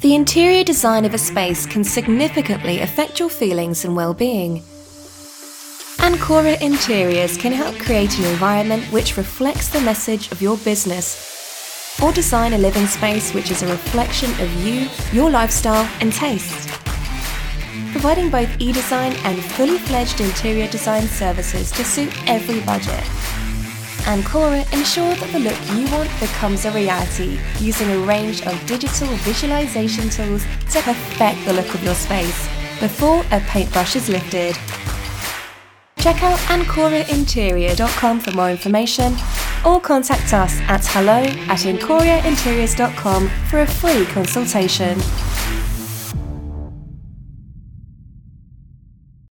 The interior design of a space can significantly affect your feelings and well-being. Ancora Interiors can help create an environment which reflects the message of your business, or design a living space which is a reflection of you, your lifestyle and taste. Providing both e-design and fully fledged interior design services to suit every budget. Ancora ensure that the look you want becomes a reality using a range of digital visualization tools to perfect the look of your space before a paintbrush is lifted. Check out AncoraInterior.com for more information, or contact us at hello@AncoriaInteriors.com for a free consultation.